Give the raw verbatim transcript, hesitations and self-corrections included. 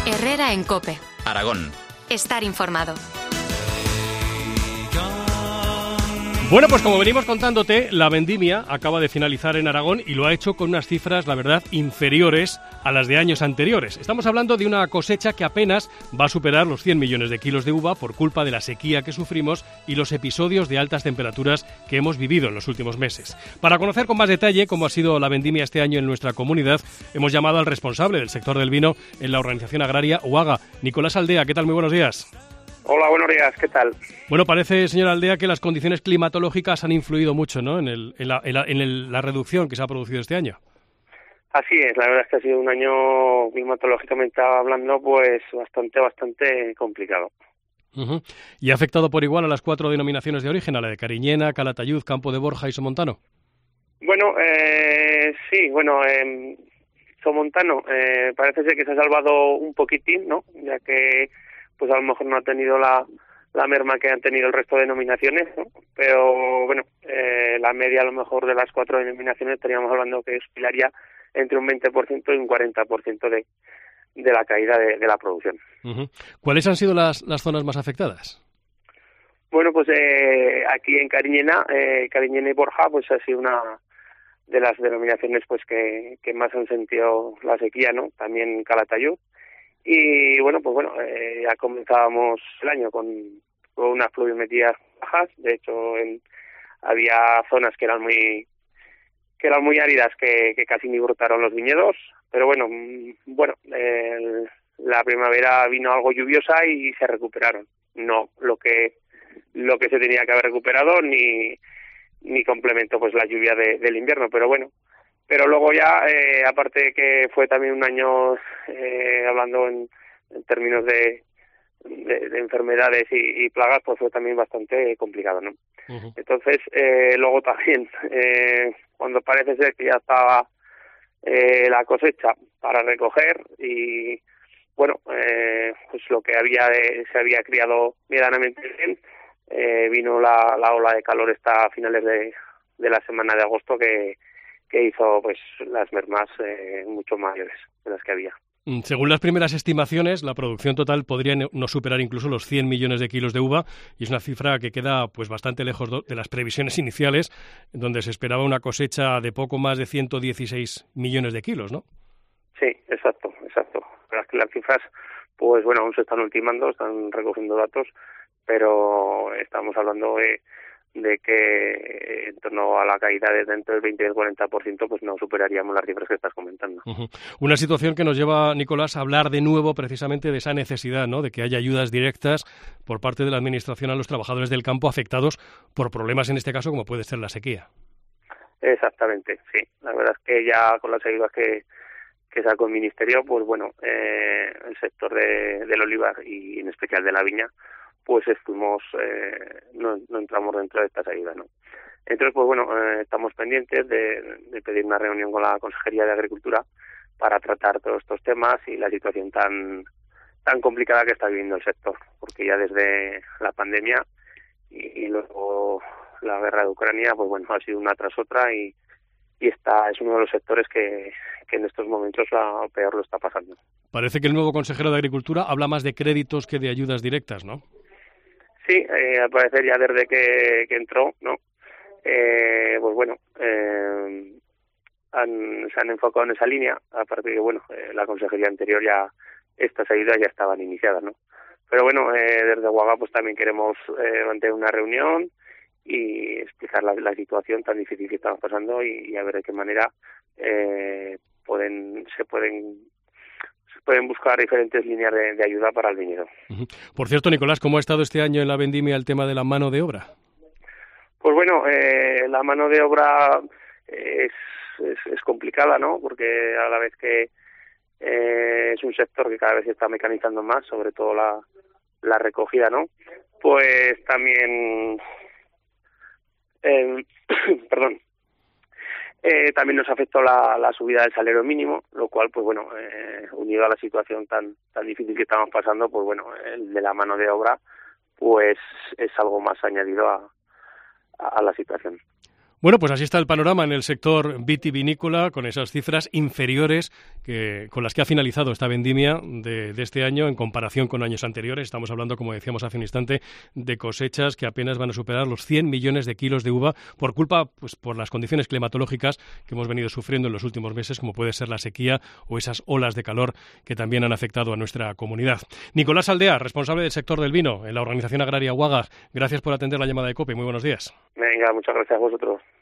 Herrera en COPE. Aragón. Estar informado. Bueno, pues como venimos contándote, la vendimia acaba de finalizar en Aragón y lo ha hecho con unas cifras, la verdad, inferiores a las de años anteriores. Estamos hablando de una cosecha que apenas va a superar los cien millones de kilos de uva por culpa de la sequía que sufrimos y los episodios de altas temperaturas que hemos vivido en los últimos meses. Para conocer con más detalle cómo ha sido la vendimia este año en nuestra comunidad, hemos llamado al responsable del sector del vino en la organización agraria UAGA, Nicolás Aldea. ¿Qué tal? Muy buenos días. Hola, buenos días, ¿qué tal? Bueno, parece, señor Aldea, que las condiciones climatológicas han influido mucho, ¿no?, en, el, en, la, en, la, en el, la reducción que se ha producido este año. Así es, la verdad es que ha sido un año climatológicamente hablando, pues bastante, bastante complicado. Uh-huh. ¿Y ha afectado por igual a las cuatro denominaciones de origen, a la de Cariñena, Calatayud, Campo de Borja y Somontano? Bueno, eh, sí, bueno, eh, Somontano eh, parece ser que se ha salvado un poquitín, ¿no?, ya que pues a lo mejor no ha tenido la, la merma que han tenido el resto de denominaciones, ¿no? Pero bueno, eh, la media a lo mejor de las cuatro denominaciones estaríamos hablando que oscilaría entre un veinte por ciento y un cuarenta por ciento de, de la caída de, de la producción. Uh-huh. ¿Cuáles han sido las, las zonas más afectadas? Bueno, pues eh, aquí en Cariñena, eh, Cariñena y Borja, pues ha sido una de las denominaciones pues que, que más han sentido la sequía, ¿no? También Calatayud. Y bueno, pues bueno, eh, ya comenzábamos el año con, con unas pluviometrías bajas. De hecho, en, había zonas que eran muy que eran muy áridas que, que casi ni brotaron los viñedos. Pero bueno, bueno, eh, la primavera vino algo lluviosa y se recuperaron. No lo que lo que se tenía que haber recuperado ni ni complementó pues la lluvia de, del invierno. Pero bueno. Pero luego ya, eh, aparte de que fue también un año, eh, hablando en, en términos de, de, de enfermedades y, y plagas, pues fue también bastante complicado, ¿no? Uh-huh. Entonces, eh, luego también, eh, cuando parece ser que ya estaba eh, la cosecha para recoger y, bueno, eh, pues lo que había de, se había criado medianamente bien, eh, vino la, la ola de calor esta a finales de, de la semana de agosto que que hizo pues las mermas eh, mucho mayores de las que había. Según las primeras estimaciones, la producción total podría no superar incluso los cien millones de kilos de uva, y es una cifra que queda pues bastante lejos de las previsiones iniciales, donde se esperaba una cosecha de poco más de ciento dieciséis millones de kilos, ¿no? Sí, exacto, exacto. Pero es que las cifras, pues bueno, aún se están ultimando, están recogiendo datos, pero estamos hablando de de que en torno a la caída de dentro del veinte y el cuarenta por ciento pues no superaríamos las cifras que estás comentando. Uh-huh. Una situación que nos lleva, Nicolás, a hablar de nuevo precisamente de esa necesidad, ¿no?, de que haya ayudas directas por parte de la Administración a los trabajadores del campo afectados por problemas, en este caso, como puede ser la sequía. Exactamente, sí. La verdad es que ya con las ayudas que, que sacó el Ministerio, pues bueno, eh, el sector de, del olivar y en especial de la viña, pues estuvimos, eh, no, no entramos dentro de estas ayudas, ¿no? Entonces, pues bueno, eh, estamos pendientes de, de pedir una reunión con la Consejería de Agricultura para tratar todos estos temas y la situación tan tan complicada que está viviendo el sector, porque ya desde la pandemia y, y luego la guerra de Ucrania, pues bueno, ha sido una tras otra y, y esta es uno de los sectores que, que en estos momentos la peor lo está pasando. Parece que el nuevo consejero de Agricultura habla más de créditos que de ayudas directas, ¿no? Sí, eh, al parecer ya desde que, que entró, ¿no? Eh, pues bueno, eh, han, se han enfocado en esa línea, aparte de que, bueno, eh, la consejería anterior ya, estas ayudas ya estaban iniciadas, ¿no? Pero bueno, eh, desde UAGA pues también queremos eh, mantener una reunión y explicar la, la situación tan difícil que estamos pasando y, y a ver de qué manera eh, pueden se pueden pueden buscar diferentes líneas de, de ayuda para el viñedo. Uh-huh. Por cierto, Nicolás, ¿cómo ha estado este año en la vendimia el tema de la mano de obra? Pues bueno, eh, la mano de obra es, es, es complicada, ¿no? Porque a la vez que eh, es un sector que cada vez se está mecanizando más, sobre todo la, la recogida, ¿no? Pues también, eh, perdón, Eh, también nos afectó la, la subida del salario mínimo, lo cual, pues bueno, eh, unido a la situación tan tan difícil que estamos pasando, pues bueno, el de la mano de obra, pues es algo más añadido a, a, a la situación. Bueno, pues así está el panorama en el sector vitivinícola, con esas cifras inferiores que, con las que ha finalizado esta vendimia de, de este año en comparación con años anteriores. Estamos hablando, como decíamos hace un instante, de cosechas que apenas van a superar los cien millones de kilos de uva por culpa, pues por las condiciones climatológicas que hemos venido sufriendo en los últimos meses, como puede ser la sequía o esas olas de calor que también han afectado a nuestra comunidad. Nicolás Aldea, responsable del sector del vino en la Organización Agraria UAGA, gracias por atender la llamada de COPE. Muy buenos días. Venga, muchas gracias a vosotros.